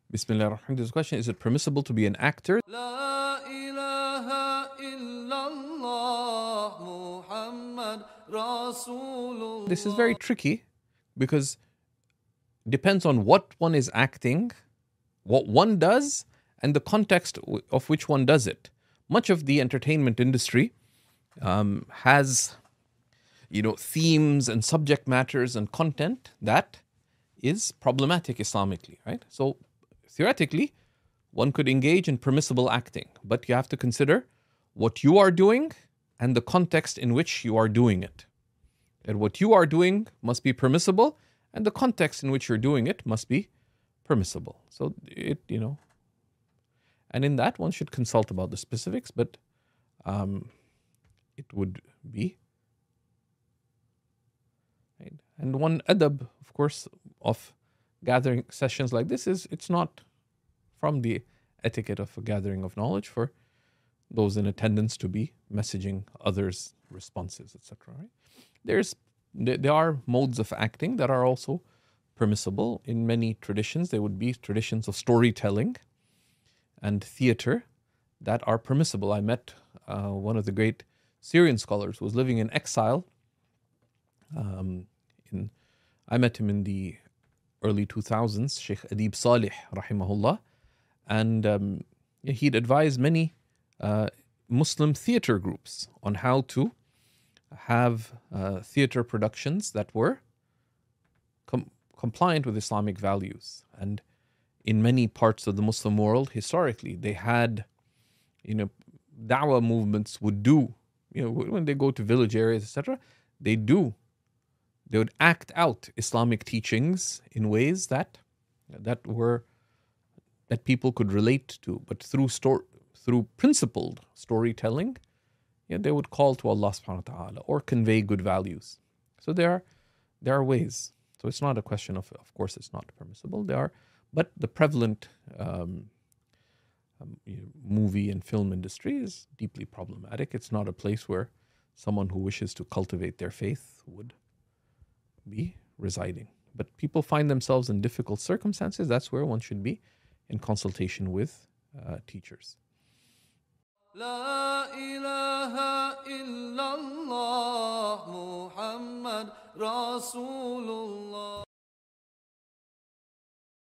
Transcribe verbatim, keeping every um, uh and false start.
Bismillah ar-Rahman. There's a question: is it permissible to be an actor? La ilaha illallah Muhammad Rasulullah. This is very tricky because it depends on what one is acting, what one does, and the context of which one does it. Much of the entertainment industry um, has, you know, themes and subject matters and content that is problematic Islamically, right? So theoretically, one could engage in permissible acting, but you have to consider what you are doing and the context in which you are doing it. And what you are doing must be permissible, and the context in which you're doing it must be permissible. So it, you know, and in that one should consult about the specifics, but um, it would be. Right? And one adab, of course, of gathering sessions like this is it's not from the etiquette of a gathering of knowledge for those in attendance to be messaging others responses, et cetera. Right? There's there are modes of acting that are also permissible in many traditions. There would be traditions of storytelling and theater that are permissible. I met uh, one of the great Syrian scholars who was living in exile. Um, in I met him in the early two thousands, Sheikh Adib Salih, rahimahullah, and um, he'd advised many uh, Muslim theater groups on how to have uh, theater productions that were com- compliant with Islamic values. And in many parts of the Muslim world, historically, they had, you know, da'wah movements would do, you know, when they go to village areas, et cetera, they do, they would act out Islamic teachings in ways that that were that people could relate to, but through sto- through principled storytelling, yeah, they would call to Allah subhanahu wa ta'ala or convey good values. So there are there are ways. So it's not a question of, of course, it's not permissible. There are, but the prevalent um, um, you know, movie and film industry is deeply problematic. It's not a place where someone who wishes to cultivate their faith would be residing. But people find themselves in difficult circumstances. That's where one should be in consultation with uh, teachers. La ilaha illallah Muhammad Rasulullah.